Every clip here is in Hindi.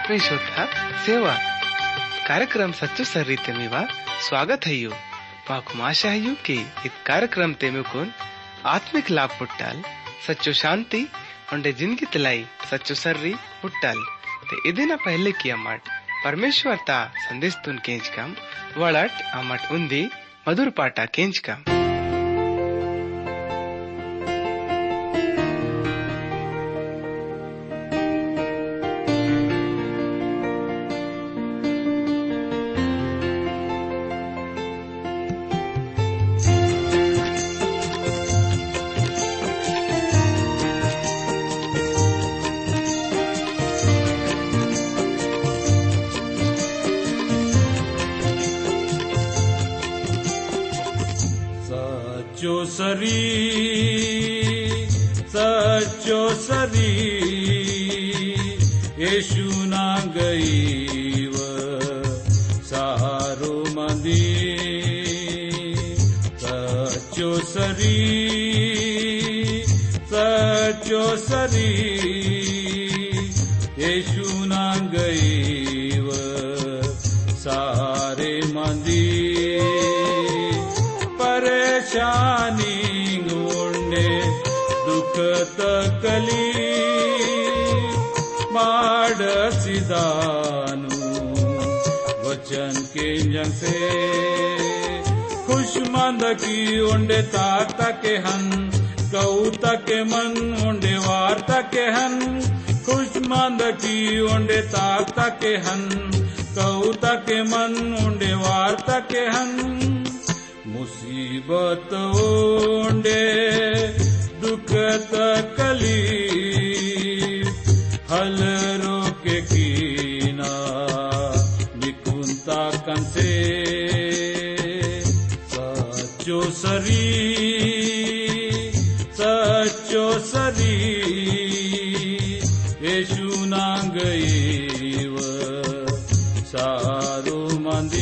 आत्मीय श्रोता सेवा कार्यक्रम सच्चो सर्रीते मीवा स्वागत है यू माकु आशा है कि इत कार्यक्रम तेमुकुन आत्मिक लाभ पुट्टाल सच्चो शांति उंडे जिंदगी तलाई सच्चो सर्री पुट्टाल ते इदिना पहले की अमट परमेश्वर ता संदेश तुन केंच कम वड़ट अमट उंदी मधुर पाटा केंच कम सच्चो सरी येशू ना गईव सारो मंदी सच्चो सरी येशू ना गईव सारे मंदी परेशानी तकली माडसिदानु वचन के जंग से खुशमंद की उंडे ताता के हन कौता के मन उंडे वार्ता के हन खुशमंद की उंडे ताता के हन कौता के मन उंडे वार्ता के हन मुसीबत उंडे दुख तकली हल रोके कीना निकुंता कंसे सच्चो सरी येशू ना गईव सारो मंदी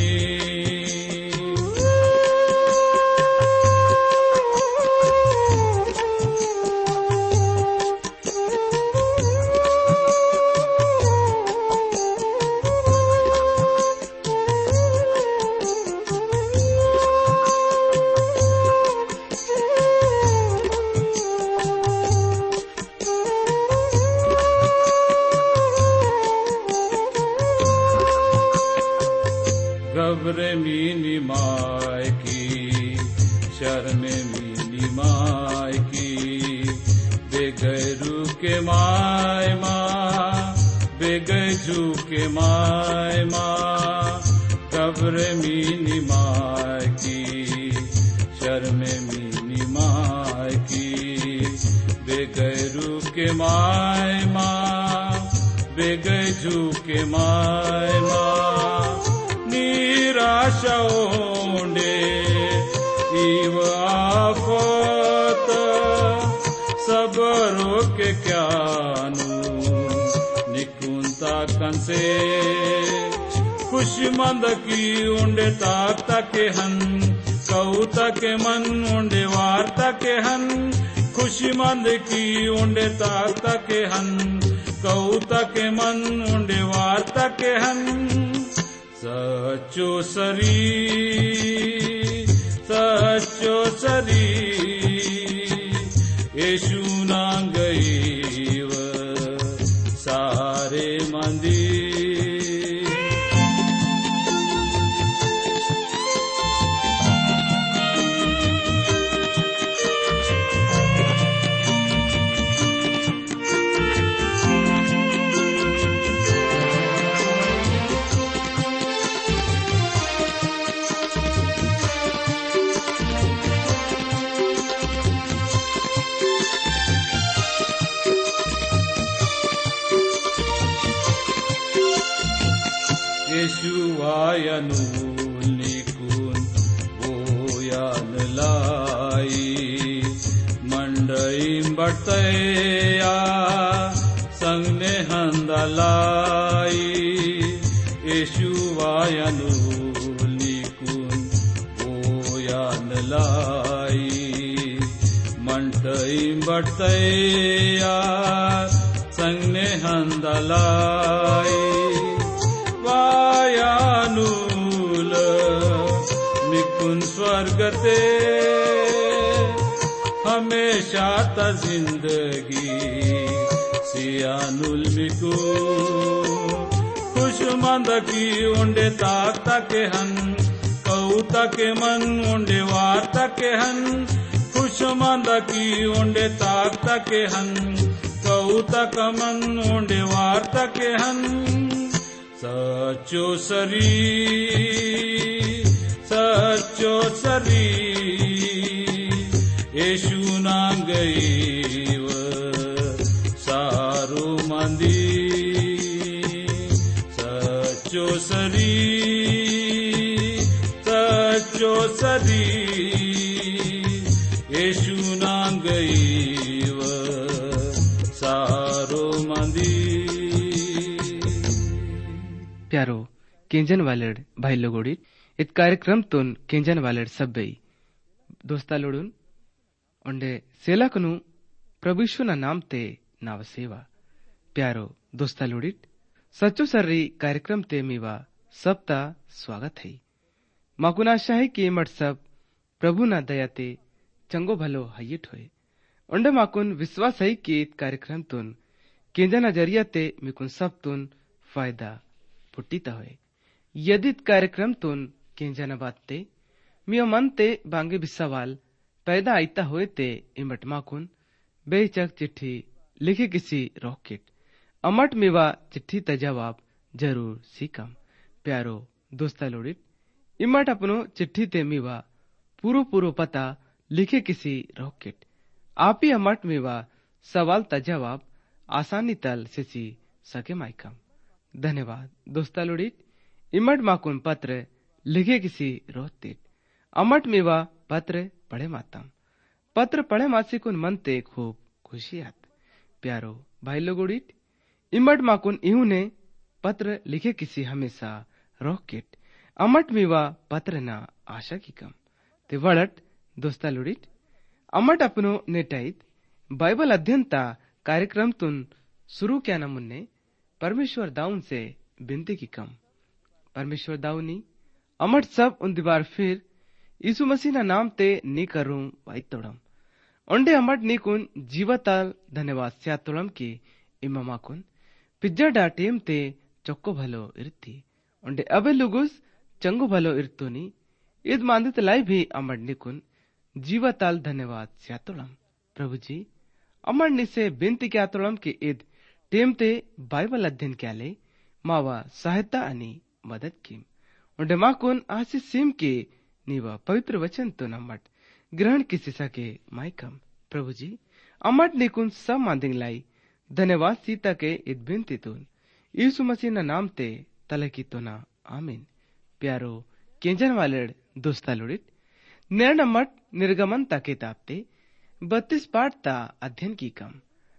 घबरे मीनी माय की शर्मे मीनी माय की बेगैरू के माय माँ बेगैजू के माय माँ घबरे मीनी माय की शर्मे मीनी माय की बेगैरू के माय माँ बेगैजू के माय माँ निराशा ओंडे इव आफत सबरो के क्यानु निकुंता कंसे खुशमंद की उंडे ताकता के हन कौता के मन उंडे वार्ता के हन खुशमंद की उंडे ताकता के हन कौता के मन उंडे वार्ता के हन सच्चो सरी येशू ना गईव सारे मंदी येशुवायनु निकुन ओयान लाई मंडई बटया संगने हंदलाई येशुवायनु निकुन ओयान लाई मंडई बटया संगने हंदलाई सियानुल मिकुन स्वर्गते हमेशा ता जिंदगी सियानुल मिकुन खुशमंद की उंडे ताकता के हन कौता के मन उंडे वार्ता के हन खुशमंद की उंडे ताकता के हन कौता का मन उंडे वार्ता के हन सच्चो सरी येशू नांगईव सारो मंदी सच्चो सरी येशू नांगईव सारो मंदी। प्यारो केंजन वालेड भाई लोगोड़ी इत कार्यक्रम तुन केंजन वालेड सब्बई दोस्ता लोडून उंडे सेलकनु प्रभुष्वना नाम ते नाव सेवा प्यारो दोस्ता लोडिट सच्चो सर्री कार्यक्रम ते मीवा सबता स्वागत है। माकुन आशा है कि मट सब प्रभु ना दया ते चंगो भलो हयिट होए उंडे माकुन विश्वास है कि इत कार्यक्रम तुन केंजना जरिया ते मिकुन सब तुन फायदा फुट्टीता होए। यदि इत कार्यक्रम तुन केंजना बात ते मियो मन ते बांगे भी सवाल पैदा आईता हुए ते इमट माकुन बेचक चिट्ठी लिखे किसी रॉकेट अमट मिवा चिट्ठी ता जवाब जरूर सीकम। प्यारो दोस्ता लोडित इमट अपनो चिट्ठी ते मिवा पूरो पता लिखे किसी रॉकेट आप ही अमट मिवा सवाल ता जवाब आसानी तल से सके माइकम। धन्यवाद दोस्ता लोडित इमट माकुन पत्र लिखे किसी रोतेट अमट मिवा पत्र पढ़े मातम पत्र पढ़े मासी कुन मन ते खूब खुशी आत। प्यारो भाई लोगोड़ीट इमट माकुन इहू ने पत्र लिखे किसी हमेशा रॉकेट अमट मीवा पत्र ना आशा की कम ते वड़ट दोस्ता लोड़ीट अमट अपनो नेटाइत बाइबल अध्ययन ता कार्यक्रम तुन शुरू क्या न मुन्ने परमेश्वर दाऊन से बिनती की कम परमेश्वर दाऊनी अमट सब उन दीवार फिर यीशु मसीह ना नाम ते नी करूं वाई तोड़म ओंडे अमट नी कुन जीवताल धन्यवाद स्यातोड़म की इमामा कुन पिज्जा डा टेम ते चोक्को भलो इरती ओंडे अबे लुगुस चंगो भलो इरतोनी इद मांदित लाई भी अमट नी कुन जीवताल धन्यवाद स्यातोड़म। प्रभु जी अमट नी से बिनती क्या तोड़म की इद टेम ते बाइबल अध्ययन क्या ले मावा सहायता अनि मदद की ओंडे माकुन आशीष सीम के नीवा पवित्र वचन तो नमट ग्रहण किसी सके माइकम। प्रभु जी अमट निकुन सब मांदिंग लाई धन्यवाद सीता के इत बिनती तुन यीशु मसीह ना नाम ते तले की तो ना आमीन। प्यारो केंजन वालेड दोस्ता लोडित निर्ण मट निर्गमन ता किताब ते 32 पाठ ता अध्ययन की कम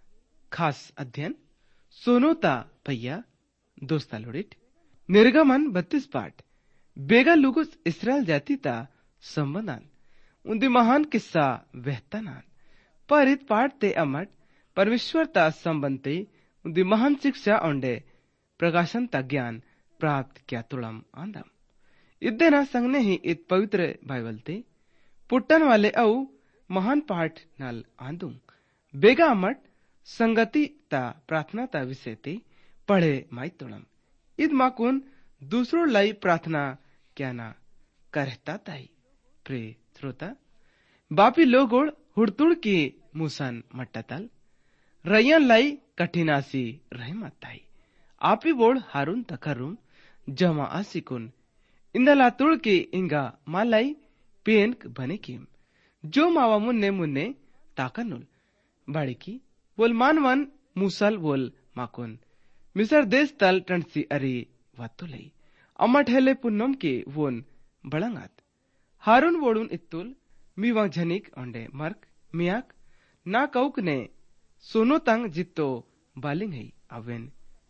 खास अध्ययन सोनो ता भैया दोस्ता लोडिट निर्गमन 32 पाठ बेगा लुगुस इसराइल जाति ता संबंधान उन्दी महान किस्सा वहतानान पर इत पाठ ते अमट परमेश्वर ता संबंधते उन्दी महान शिक्षा ओंडे प्रकाशन ता ज्ञान प्राप्त क्या तुलम आंदम इद्दे ना संगने ही इत पवित्र बाइबल ते पुट्टन वाले औ महान पाठ नाल आंदू बेगा अमट संगति ता प्रार्थना ता विषय ते पढ़े माई तुलम id माकुन दूसरो लाई प्रार्थना क्या ना करता ताई। प्रिय श्रोता बापी लोगोड़ हुड़तुड़ की मुसन मट्टतल रैयन लाई कठिनासी रह मताई आपी बोड़ हारून तकरुम जमा आसिकुन इंदला तुड़ की इंगा मालाई पेनक बने कीम जो मावा मुन्ने ताकनुल बाड़ी की बोल मानवन मुसल बोल माकुन मिसर देश तल टंसी अरी वातुलई अमट हेले पुन्नम के वोन बड़ंगात हारून वोडून इत्तुल मीवा झनिक ओंडे मर्क मियाक ना कौक ने सोनो तंग जित्तो बालिंग है अवेन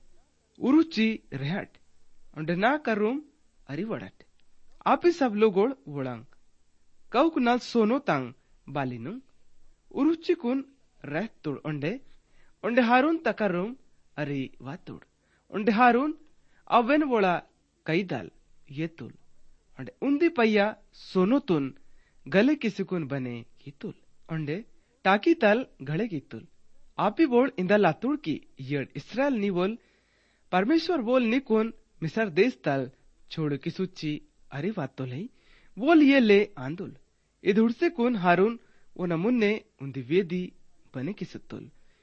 उरुचि रेहट ओंडे ना करूम अरी वड़ट आपी सब लोगोड़ वोड़ंग कौक नल सोनो तंग बालिनु उरुचि कुन रह तुड़ ओंडे हारून तकरूम अरी वातुड़ ओंडे हारून अवेन वोड़ा कई दल येतुल अंडे उन्दी पय्या सोनोतुन गले किसुकुन बने कीतुल अंडे टाकी तल घड़े कीतुल आपी बोल इंदा लातुड़ की यड इस्राएल नी बोल परमेश्वर बोल निकुन मिसर देश तल छोड़ किसुच्ची अरे वातो लई बोल ये ले आंदुल इधुड़से कुन हारून उन मुन्ने उन्दी वेदी बने किसुतुल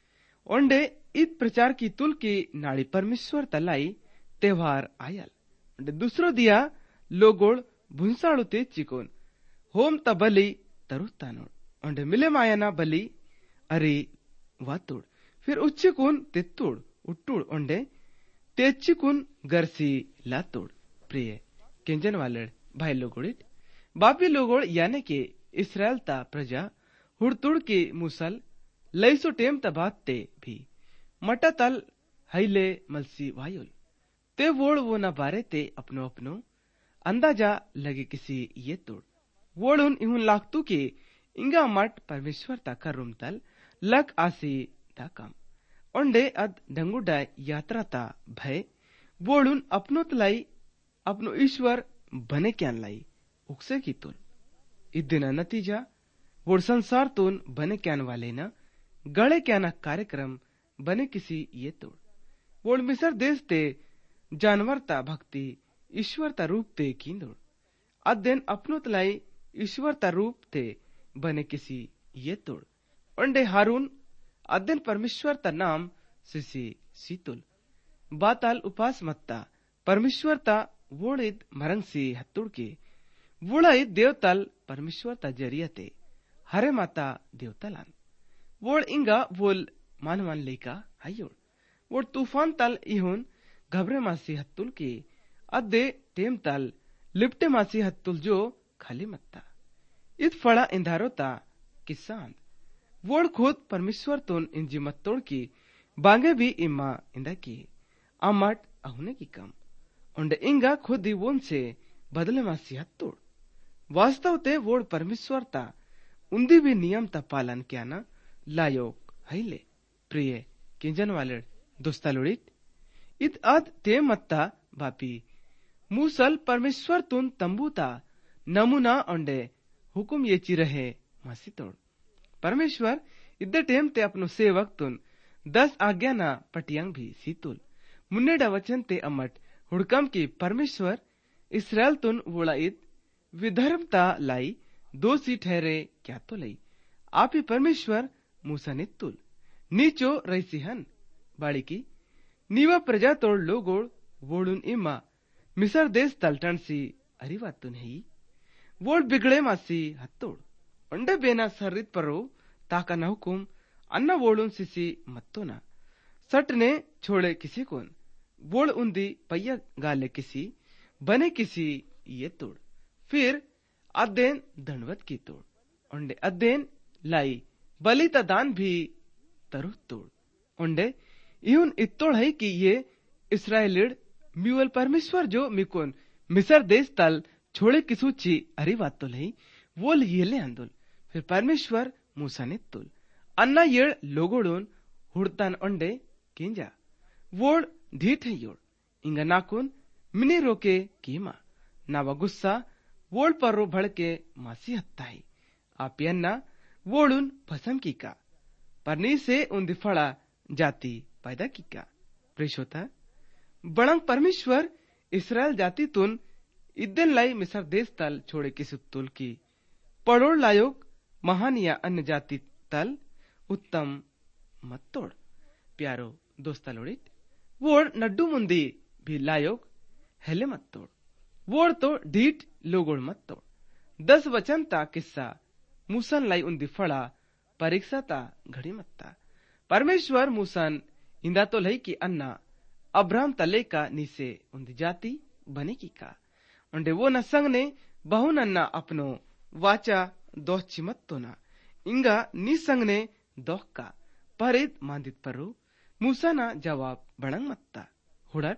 ओंडे ईद प्रचार की तुल की नाड़ी परमेश्वर तलाई त्योहार आयल ओंडे दूसरो दिया लोगोड़ भुंसाड़ुते चिकोन होम तबली तरुतानोड़ ओंडे मिले मायाना बली अरे वातुड़ फिर उच्चिकुन तित्तुड़ उट्टुड़ ओंडे तेच्चिकुन गरसी लातुड़ प्रिय केंजन वालेड़ भाई लोगोड़िट बापी लोगोड़ याने के इस्राएल ता प्रजा हुड़तुड़ के मुसल लईसो टेम तबात ते भी मटा तल हईले मलसी वायुल ते वोड़ वो न बारे ते अपनो अपनो अंदाजा लगे किसी ये तोड़ वोड़ुन इहुन लागतू के इंगा मट परमेश्वर ता करुम तल लग आसी ता कम ओंडे अद डंगुडा यात्रा ता भय वोड़ुन अपनो तलाई अपनो ईश्वर बने क्यान लाई उकसे की तुल इदिना नतीजा वोड़ संसार तुन बने क्यान वाले न गड़े क्याना कार्यक्रम बने किसी ये तोड़ वोड़ मिसर देश ते जानवर ता भक्ति ईश्वर ता रूप ते कींदोड़ अध्ययन अपनो तलाई ईश्वर ता रूप ते बने किसी ये तोड़ ओंडे हारून अध्ययन परमेश्वर ता नाम सिसी सीतुल बाताल उपास मत्ता परमेश्वर ता वोड़िद मरंग सी हत्तुड़ के वोड़ाइद देवताल परमेश्वर ता जरिया ते हरे माता देवतालान वोड़ इंगा वोल मानवान लेका हायोड़ वोड़ तूफान तल इहुन घबरे मासी हत्तुल के अद्दे टेम तल लिपटे मासी हत्तुल जो खाली मत्ता इत फड़ा इंधारो ता किसान वोड़ खुद परमेश्वर तुन इंजी मत्तोड़ की बांगे भी इम्मा इंदा की आमट अहुने की कम उंडे इंगा खुद ही वोन से बदले मासी हत्तुड़ वास्तव ते वोड़ परमेश्वर ता उन्दी भी नियम ता पालन क्या ना लायोक हईले प्रिय किंजन वाले दोस्तालुड़ित इत अद ते मत्ता बापी मूसल परमेश्वर तुन तंबूता नमूना ओंडे हुकुम ये ची रहे मासी तोड़ परमेश्वर इद्दे टेम ते अपनो सेवक तुन 10 आज्ञा ना पटियांग भी सीतुल मुन्नेडा वचन ते अमट हुड़कम की परमेश्वर इसराइल तुन वोड़ा इत विधर्मता लाई दोषी ठहरे क्या तो लई आप ही परमेश्वर मूसा नित्तुल नीचो रईसी हन बाड़ी की नीवा प्रजा तोड़ लोगोड़ वोड़ुन इमा मिसर देश तलटन सी अरिवातुन है वोड़ बिगड़े मासी हत्तोड़ अंडे बेना सर्रित परो ताका न हुकुम अन्ना वोड़ुन सिसी मत्तोना सट ने छोड़े किसी कोन वोड़ उन्दी पय्या गाले किसी बने किसी ये तोड़ फिर अध्ययन दंडवत की तोड़ अंडे अध्ययन लाई बलिता दान भी तरु तोड़ अंडे इहुन इत्तोड़ है कि ये इस्राएलिड म्यूल परमेश्वर जो मिकोन मिसर देश तल छोड़े किसूची अरी बात तो नहीं वो ये ले आंदोल फिर परमेश्वर मूसा ने तुल अन्ना येड़ लोगोड़ोन हुड़तान अंडे किंजा वोड़ धीठ है योड़ इंगा नाकुन मिने रोके कीमा नावा गुस्सा वोड़ पर रो भड़के मासी हत्ता है आप यन्ना वोड़ुन पसम की का परनी से उन दिफड़ा जाति पैदा की का प्रेषोता बड़ंग परमेश्वर इसराइल जाति तुन इद्दन लाई मिसर देश तल छोड़े किसी तुल की पड़ोड़ लायोग महान या अन्य जाति तल उत्तम मत तोड़ प्यारो दोस्ता लोड़ित वोड़ नड्डू मुंदी भी लायोग हेले मत तोड़ वोड़ तो डीट लोगोड़ मत तोड़ 10 वचन ता किस्सा मूसन लाई उन्दी फड़ा परीक्षा ता घड़ी मत्ता परमेश्वर मूसन इंदा तो लई की अन्ना अब्राहम तले का नीसे उन्दी जाति बने की का उन्डे वो न संग ने बहु नन्ना अपनो वाचा दोह चिमत तो ना इंगा निसंग ने दोह का परिद मांदित परो मूसा ना जवाब बड़ंग मत्ता हुड़ट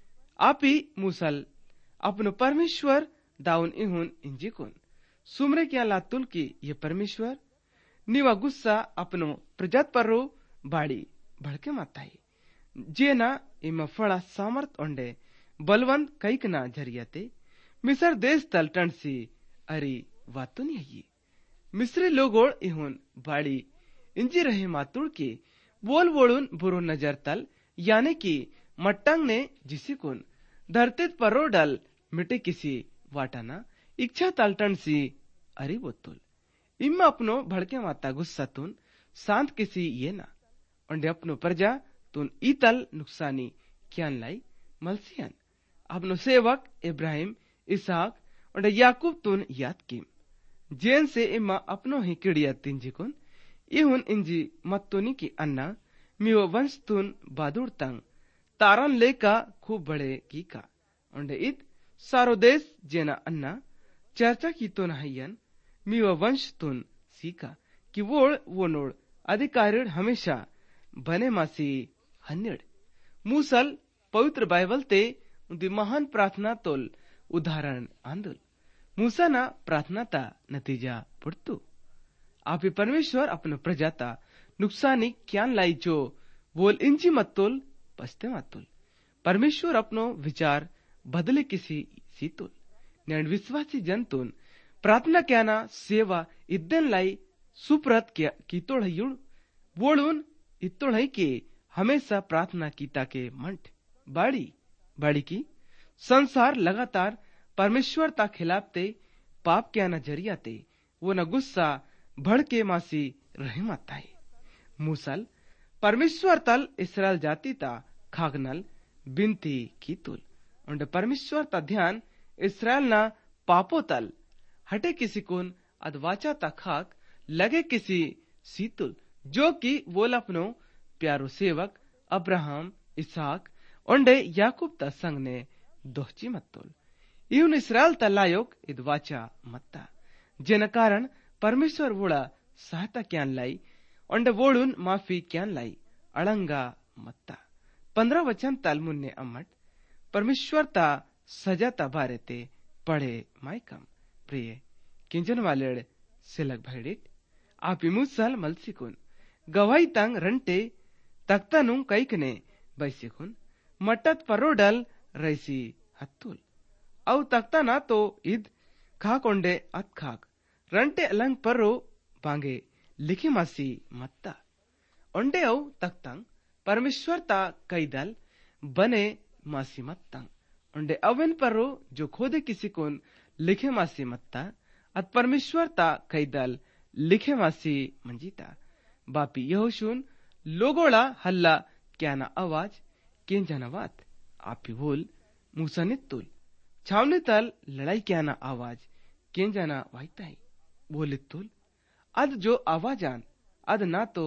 आपी मूसल अपनो परमेश्वर दाउन इहुन इंजिकुन सुमरे क्या लातुल की ये परमेश्वर निवा गुस्सा अपनो प्रजात परो बाड़ी भड़के माताई जेना इमा फड़ा सामर्थ ओंडे बलवंत कईकना झरियाते मिस्र देश तलटन सी अरी वातु नहीं मिस्री लोगोड़ इहुन बाड़ी इंजी रहे मातुड़ के बोल बोलून बुरो नजर तल यानी कि मट्टंग ने जिसिकुन धरतीत परो डल मिटे किसी वाटाना इच्छा तलटन सी अरी बोतुल इम्मा अपनो भड़के माता गुस्सा तुन शांत किसी ये ना उन्हें अपनो प्रजा तुन ईतल नुकसानी क्यान लाई मलसियन अपनो सेवक इब्राहिम इसहाक और याकूब तुन याद किम जेन से इम्मा अपनो ही किड़िया तिंजिकुन इहुन इंजी मत्तुनी की अन्ना मियो वंश तुन बादुर तंग तारन लेका खूब बड़े की का और इत सारो देश जेना अन्ना चर्चा की तुन हयन मियो वंश तुन सीका कि वो नोड़ अधिकारिण हमेशा बने मासी हन्नेड़ मूसल पवित्र बाइबल ते उनकी महान प्रार्थना तोल उदाहरण आंदोल मूसा ना प्रार्थना ता नतीजा पुरतु आप परमेश्वर अपने प्रजाता नुकसानी क्यान लाई जो बोल इंची मत्तुल पस्ते मत्तुल परमेश्वर अपनो विचार बदले किसी सीतुल न्याण विश्वासी जंतुन प्रार्थना क्याना सेवा इद्दन लाई सुप्रत क्या कीतोड़ युड़ बोलून इतोड़ है कि हमेशा प्रार्थना कीता के मंट बाड़ी की संसार लगातार परमेश्वर ता खिलाफते पाप क्या न जरियाते वो न गुस्सा भड़के मासी रहे माता है मूसल परमेश्वर तल इसराइल जाति ता खागनल बिनती की तुल और परमेश्वर ता ध्यान इसराइल ना पापो तल हटे किसी कुन अदवाचा ता खाक लगे किसी सीतुल जो कि वो अपनो प्यारो सेवक अब्राहम इसहाक ओंडे याकूब ता संग ने दोहची मत्तुल इहुन इसराइल ता लायोक इदवाचा मत्ता जेन कारण परमेश्वर वोड़ा सहायता क्यान लाई ओंडे वोड़ुन माफी क्यान लाई अड़ंगा मत्ता 15 वचन ताल मुन्ने अम्मट परमेश्वर ता सजा ता बारे ते पढ़े माइकम प्रिय किंजन वालेड़ सिलक भैडिट आप मूसल मलसिकुन गवाई तंग रंटे तख्तानु कैकने बैसिकुन मटत परोडल रैसी हत्तुल औ तख्ता ना तो इद खाक ओंडे अत खाक रंटे अलंग पर्रो बांगे लिखी मासी मत्ता ओंडे औ तख्तंग परमेश्वर ता कैदल बने मासी मत्तंग ओंडे अवन पर्रो जो खोदे किसी कोन लिखे मासी मत्ता अत परमेश्वर ता कैदल लिखे मासी मंजीता बापी यहोशून लोगोड़ा हल्ला क्या ना आवाज किन जनवात आपी बोल मूसा नित्तुल छावनी तल लड़ाई क्या ना आवाज किन जना वाईता है बोलित्तुल अद जो आवाज आन अद ना तो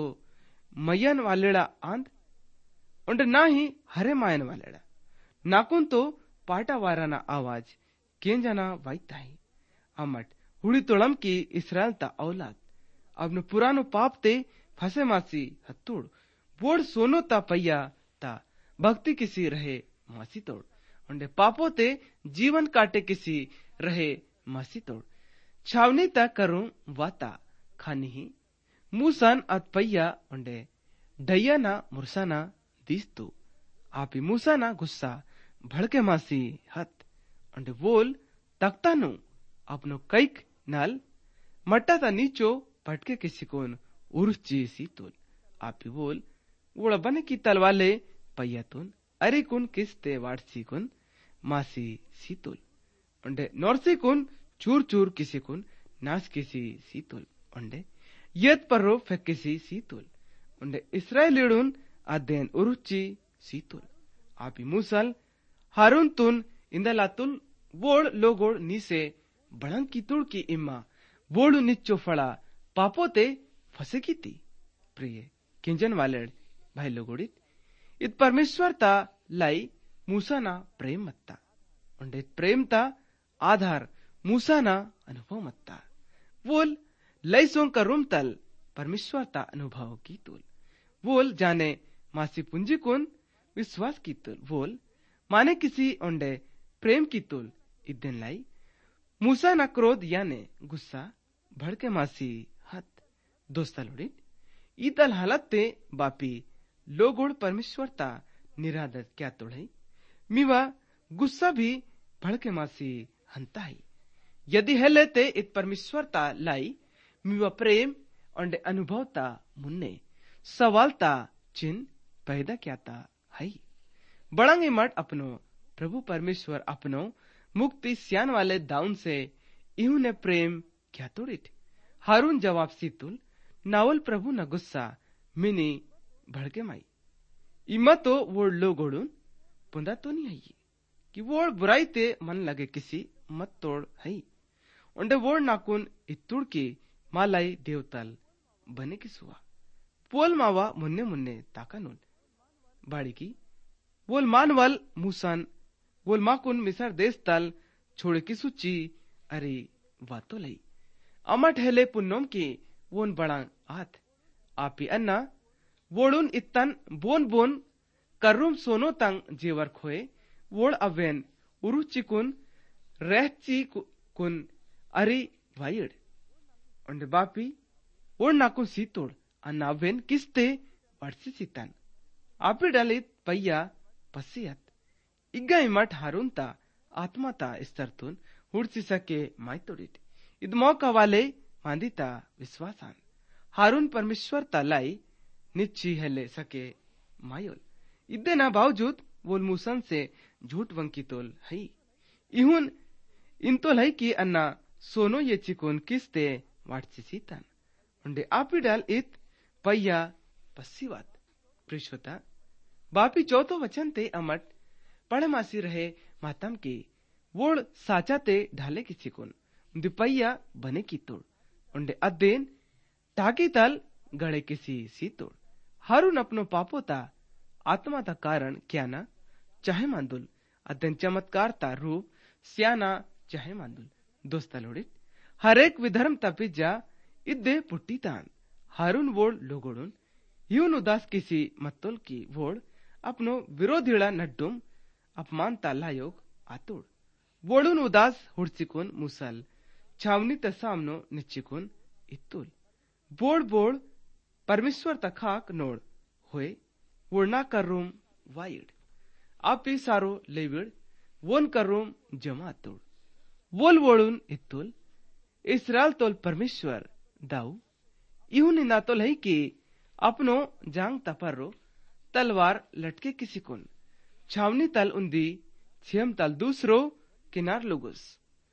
मयन वालेड़ा आंद उंड ना ही हरे मायन वालेड़ा नाकुन तो पाटा वाराना आवाज किन जना वाईता है अमट हुड़ी तोड़म की इसराइल ता औलाद अपने पुरानो पाप ते फसे मासी हत्तुड़ बोड़ सोनो ता पैया ता भक्ति किसी रहे मासी तोड़ उन्हें पापो ते जीवन काटे किसी रहे मासी तोड़ छावनी ता करूं वाता खानी ही मूसन अत पैया उन्हें ढैया ना मुरसाना दीस्तु आपी मूसा ना गुस्सा भड़के मासी हत उन्हें बोल तख्तानु अपनो कैक नल मट्टा ता नीचो पटके किसी कोन उर्ची सीतुल आपी बोल उड़ा बने की तलवाले पैयातुन अरे कुन किस्ते वाटसी कुन मासी सीतुल उन्डे नौरसी कुन चूर चूर किसी कुन नाश किसी सीतुल उन्डे यद पर्रो फेक किसी सीतुल उन्डे इस्राएलीडुन अध्ययन उरुची सीतुल आपी मूसल हारून तुन इंदलातुल वोड़ लोगोड़ नीसे बड़ंग की तुड़ की इम्मा वोड़ु निच्चो फड़ा पापोते फसे की थी प्रिय किंजन वालेड़ भाई लोगोड़ित इत परमेश्वर ता लाई मूसा ना प्रेम मत्ता उन्डे प्रेम ता आधार मूसा ना अनुभव मत्ता वोल लई सोंग का रूम तल परमेश्वर ता अनुभव की तुल वोल जाने मासी पुंजी कुन विश्वास की तुल वोल माने किसी उन्डे प्रेम की तुल इद्दन लाई मूसा ना क्रोध याने गुस्सा भड़के मासी हत दोस्ता लोड़ित ईतल हालत ते बापी लोगोड़ परमेश्वर ता निरादर क्या तोड़े मीवा गुस्सा भी भड़के मासी हंता है। यदि हेले ते इत परमेश्वरता लाई मीवा प्रेम और अनुभवता मुन्ने सवालता चिन्ह पैदा क्याता है। बड़ंगे मठ अपनो प्रभु परमेश्वर अपनो मुक्ति सियान वाले दाउन से इहू ने प्रेम क्या तोड़ित। हारून जवाब सीतुल नावल प्रभु न गुस्सा मिनी भड़के माई इमा तो वो लोगोड़ून पुंदा तो नहीं है कि वो बुराई ते मन लगे किसी मत तोड़ है उंडे वो नाकुन इतुड़ की मालाई देवतल बने की सुआ पोल मावा मुन्ने मुन्ने ताकानुल बाड़ी की वोल मानवल मूसन वोल माकुन मिसर देश तल छोड़े की सुची अरे वातो लई अमट हेले पुन्नोम की वोन बड़ा आत आपी अन्ना वोड़ुन इतन बोन बोन कर्रुम सोनो तंग जेवर खोए वोड़ अवेन उरुचिकुन रहची कुन अरे वायड उंडे बापी वोड़ नाकुन सीतोड़ अन्ना अवेन किस्ते वर्षी सीतन आपी डालित पయ్యా पसियत इग्गा इमट हारुंता आत्माता इस्तरतुन हुड़सी सके माइतोड़ित इद मौका वाले मांदिता विश्वासान हारून परमेश्वर तलाई निच्ची हेले सके मायोल इद्दे ना बावजूद वोल मूसन से झूठ वंकी तोल है इहुन इंतोल है कि अन्ना सोनो ये चिकुन किस्ते वाटसी सीतन उंडे आपी डाल इत पయ్యా पसिवत प्रिश्वता बापी चौथो वचन ते अमट पड़मासी रहे मातम के वोड़ साचा ते ढाले की चिकुन दिपैया बने की तोड़ उंडे अद्देन टाकी तल गड़े किसी सी तोड़ हारून अपनो पापोता आत्मा ता कारण क्या ना चाहे मांदुल अद्देन चमत्कार ता रूप सियाना चाहे मांदुल दोस्ता लोड़ित हरेक विधर्म ता पिज्जा इद्दे पुट्टी तान हारून वोड़ लोगोड़ुन यून उदास किसी मत्तोल की वोड़ अपनो विरोधीड़ा नड्डुम अपमान तालायोग आतोड़ वोड़ुन उदास हुड़सिकुन मुसल छावनी तसामनो निच्चिकुन इत्तुल बोड़ बोड़ परमेश्वर तखाक नोड़ होए वोड़ना करूम वाइड आपी सारो लेविड़ वोन करूम जमा तोड़ वोल वोड़ुन इत्तुल इसराइल तोल परमेश्वर दाऊ इहुन ना तोल है कि अपनो जांग तपरो तलवार लटके किसी कुन छावनी तल उन्दी छियम तल दूसरो किनार लुगुस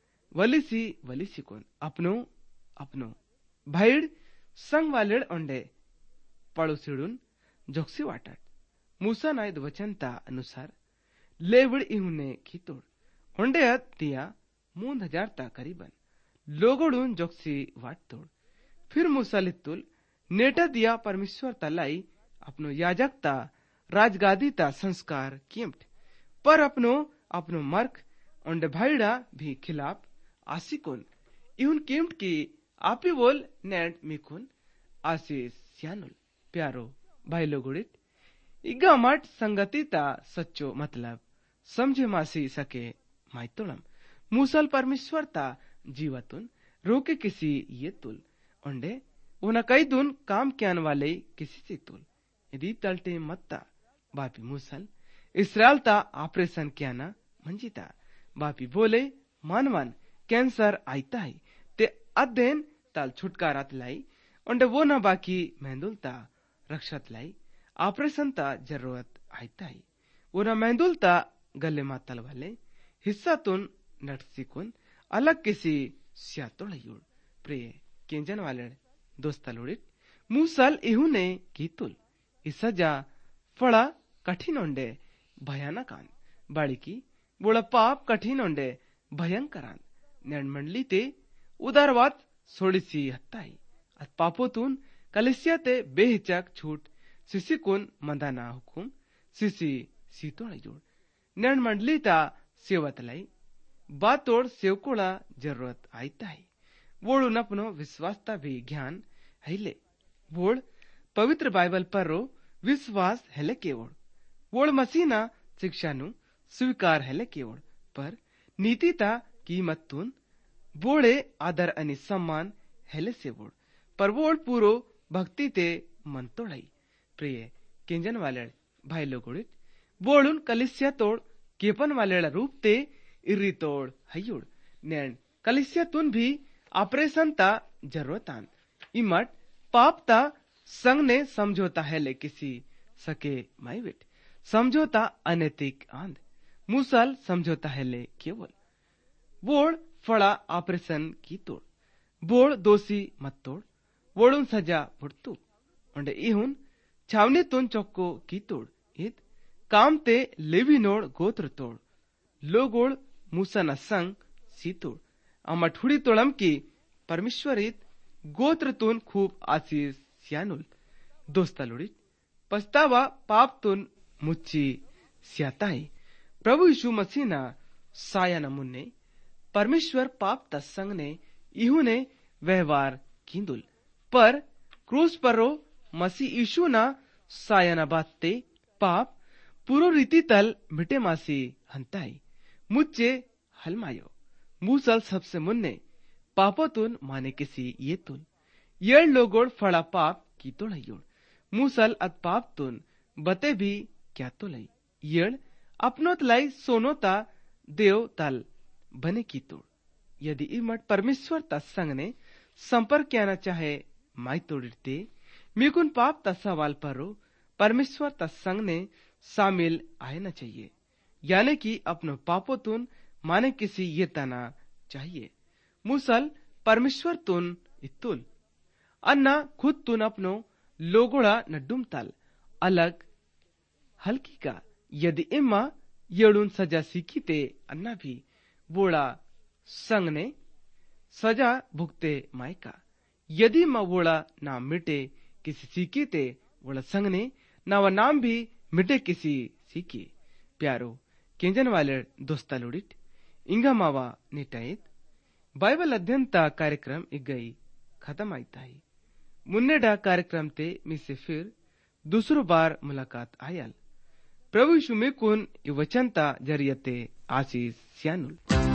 वली सी कुन अपनो अपनो भाईड़ संग वालेड़ ओंडे पड़ोसिड़ुन जोक्सी वाटट मूसा नायद वचनता अनुसार लेविड़ इहुने खीतोड़ होंडे हत दिया 3000 ता करीबन लोगोड़ुन जोक्सी वाट तोड़ फिर मूसा लित्तुल नेटा दिया परमेश्वर तलाई अपनो याजकता राजगादीता संस्कार कीमट पर अपनो अपनो मर्क उंडे भाईड़ा भी खिलाफ आसिकुन इहुन कीमट की आपी बोल नेड मिकुन आशीष सियानुल प्यारो भाई लोगुड़ित इग्गा मट संगतिता सच्चो मतलब समझे मासी सके माइतोड़म मूसल परमेश्वरता जीवतुन रोके किसी ये तुल उंडे उन कई दुन काम क्यान वाले किसी से तुल यदि तलटे मत्ता बापी मूसल इसराइल ता ऑपरेशन क्याना मंजिता बापी बोले मानवान कैंसर आईता है ते अध्ययन तल छुटकारा लाई उंडे वो न बाकी मेहंदुलता रक्षत लाई ऑपरेशन ता जरूरत आईता है वो न मेहंदुलता गले मातल वाले हिस्सा तुन नटसिकुन अलग किसी स्यातोड़ युड़ प्रिय केंजन वाले दोस्ता लोड़ित मूसल इहुने कीतुल इसजा फड़ा कठिन उंडे भयानकान बाड़ी की बोला पाप कठिन उंडे भयंकरान नेडमंडली ते उदारवाद सोड़ीसी हत्ताई अत पापोतून कलिसिया ते बेहिचक छूट सिसिकुन मंदाना हुकुम सिसी सीतोड़ जोड़ नेडमंडली ता सेवत लाई बातोड़ सेवकोड़ा जरूरत आईता है वोड़ू नपनो विश्वासता भी ज्ञान हैले वोड़ पवित्र बाइबल पर रो विश्वास हेले केवड़ वोड़ मसीना शिक्षानु स्वीकार हेले केवड़ पर नीतिता कीमत तुन बोड़े आदर अनि सम्मान हेले से वोड़ पर वोड़ पूरो भक्ति ते मन तोड़ाई प्रिय केंजन वाले भाई लोगोड़ित बोड़ुन कलिसिया तोड़ केपन वाले रूप ते इर्री तोड़ हयुड़ नैन कलिसिया तुन भी ऑपरेशन ता जरूरत आन इमट पाप ता संग ने समझौता है ले किसी सके माइविट समझौता अनैतिक आंध मुसल समझौता है ले केवल बोड़ फड़ा ऑपरेशन की तोड़ बोड़ दोषी मत तोड़ वोड़ुन सजा पुड़तु उंडे इहुन छावनी तुन चौक्को की तोड़ इत काम ते लेवी नोड़ गोत्र तोड़ लोगोड़ मूसन संग सी तोड़ अमठुड़ी तोड़म की परमेश्वरित गोत्र तुन खूब आशीष सियानुल दोस्तलुड़ी पछतावा पाप तुन मुच्ची सियाताई प्रभु यीशु मसीह ना साया नमुन्ने परमेश्वर पाप तत्संग ने इहु ने व्यवहार कींदुल पर क्रूस परो मसीह यीशु ना साया न बाते पाप पूरो रीति तल मिटे मासी हंताई मुच्चे हलमायो मूसल सबसे मुन्ने पापो तुन माने किसी ये तुन ये लोगोड़ फड़ा पाप की तो लयोड़ मूसल अत पाप तुन बते भी क्या तो लई येड़ अपनो तलाई सोनोता देव तल बने की तोड़ यदि इमट परमेश्वर तत्संग ने संपर्क क्या न चाहे माई तोड़ते मिकुन पाप तत्सवाल परो परमेश्वर तत्संग ने शामिल आए न चाहिए यानी कि अपनो पापो तुन माने किसी ये तना चाहिए मुसल परमेश्वर तुन इतुल अन्ना खुद तुन अपनो लोगोड़ा न डुमतल अलग हल्की का यदि इम्मा येड़ुन सजा सीखीते अन्ना भी वोड़ा संग ने सजा भुगते मायका यदि माँ वोड़ा नाम मिटे किसी सीखीते वोड़ा संग ने ना वह नाम भी मिटे किसी सीखी प्यारो केंजन वाले दोस्ता लुड़िट इंगा मावा निटाइत बाइबल अध्ययन ता कार्यक्रम एक गई खत्म आईता ही मुन्नेडा कार्यक्रम ते मिसे फिर दूसरो बार मुलाकात आयल प्रभु यीशु में कुन वचन ता जरियते आशीष सियानुल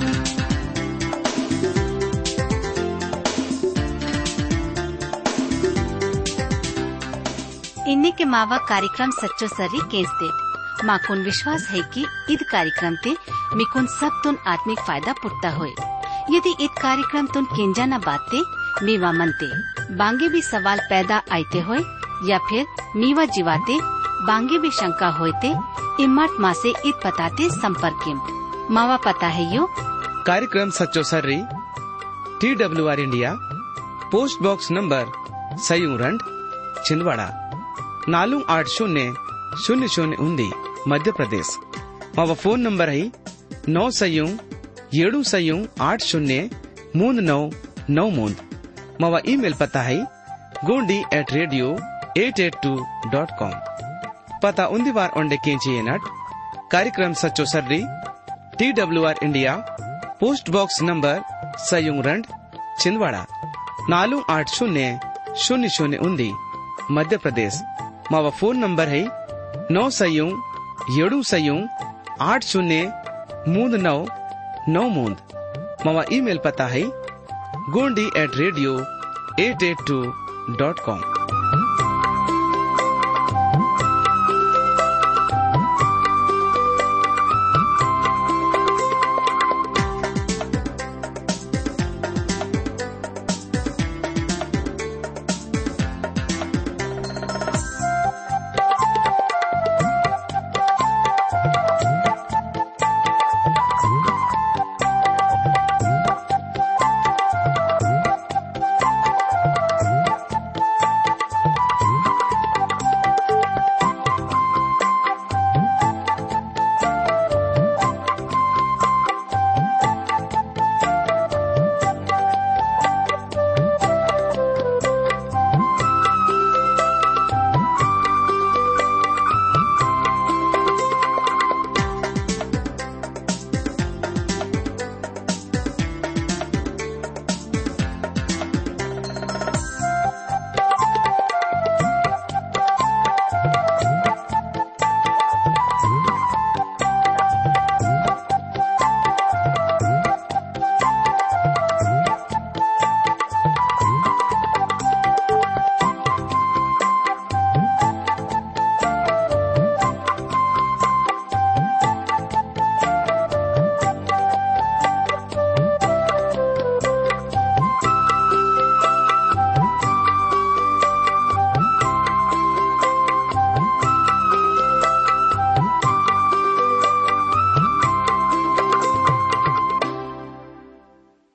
इन्ने के मावा कार्यक्रम सच्चो सर्री केंसते माकुन विश्वास है कि इद कार्यक्रम ते मिकुन सब तुन आत्मिक फायदा पुट्टा होए यदि इत कार्यक्रम तुन केंजा न बाते मीवा मनते बांगे भी सवाल पैदा आते होए या फिर मीवा जीवाते बांगे भी शंका होते इम्मत माँ से इत पताते संपर्क मावा पता है यो कार्यक्रम सच्चो सर्री TWR India post box number सयूरंड छिंदवाड़ा 4000 मध्य प्रदेश मावा फोन नंबर है 9 मावा ईमेल पता है gondi@radio882.com पता उन्दी बार ओंडे केंची नट कार्यक्रम सच्चो सर्री TWR India post box number सयूरंड छिंदवाड़ा 4000 मध्य प्रदेश मावा फोन नंबर है 9 मावा ईमेल पता है gondi@radio882.com